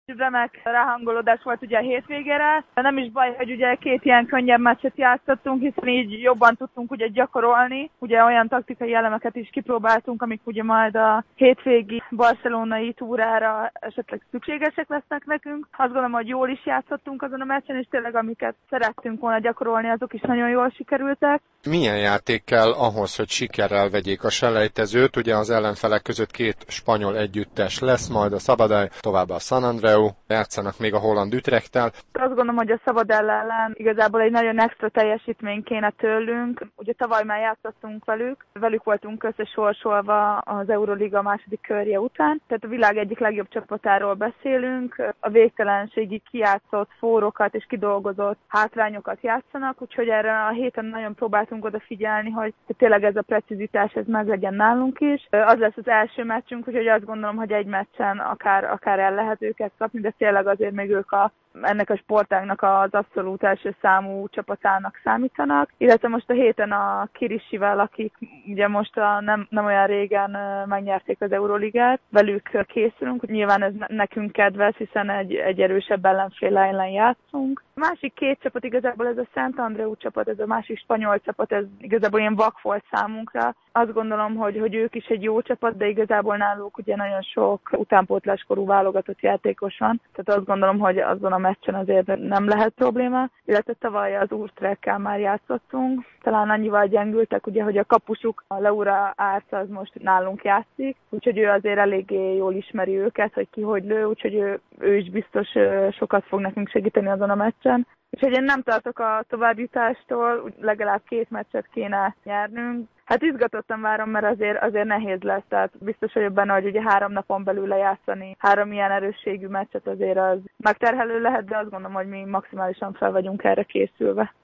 Remek ráhangolódás volt ugye a hétvégére. Nem is baj, hogy ugye két ilyen könnyebb meccset játszottunk, hiszen így jobban tudtunk ugye gyakorolni. Ugye olyan taktikai elemeket is kipróbáltunk, amik ugye majd a hétvégi barcelonai túrára esetleg szükségesek lesznek nekünk. Azt gondolom, hogy jól is játszottunk azon a meccsen, és tényleg amiket szerettünk volna gyakorolni, azok is nagyon jól sikerültek. Milyen játék kell ahhoz, hogy sikerrel vegyék a selejtezőt? Ugye az ellenfelek között két spanyol együttes lesz, majd a Sabadell, továbbá a San Andreu, játszanak még a holland Utrechttel. Azt gondolom, hogy a Sabadell ellen igazából egy nagyon extra teljesítmény kéne tőlünk. Ugye tavaly már játszottunk velük voltunk összesorsolva az Euroliga második körje után. Tehát a világ egyik legjobb csapatáról beszélünk. A végtelenségig kijátszott fórokat és kidolgozott hátrányokat játszanak, úgyhogy erre a héten nagyon próbáltunk odafigyelni, hogy tényleg ez a precizitás ez meg legyen nálunk is. Az lesz az első meccsünk, úgyhogy azt gondolom, hogy egy meccsen akár el lehet őket kapni, de tényleg azért még ők ennek a sportágnak az abszolút első számú csapatának számítanak. Illetve most a héten a Kirisivel, akik ugye most nem olyan régen megnyerték az Euroligát, velük készülünk. Nyilván ez nekünk kedves, hiszen egy erősebb ellenfél ellen játszunk. A másik két csapat igazából ez a Sant Andreu csapat, ez a másik spanyol csapat, ez igazából ilyen vak volt számunkra. Azt gondolom, hogy ők is egy jó csapat, de igazából náluk ugye nagyon sok utánpótláskorú válogatott játékos van. Tehát azt gondolom, hogy azon a meccsen azért nem lehet probléma. Illetve tavaly az Utrechttel már játszottunk. Talán annyival gyengültek, ugye, hogy a kapusuk, a Laura Arz az most nálunk játszik. Úgyhogy ő azért eléggé jól ismeri őket, hogy ki hogy lő, úgyhogy ő is biztos sokat fog nekünk segíteni azon a meccsen. Úgyhogy én nem tartok a továbbjutástól, legalább 2 meccset kéne nyernünk. Hát izgatottan várom, mert azért nehéz lesz, tehát biztos vagyok benne, hogy ugye 3 napon belül lejátszani 3 ilyen erősségű meccset azért az megterhelő lehet, de azt gondolom, hogy mi maximálisan fel vagyunk erre készülve.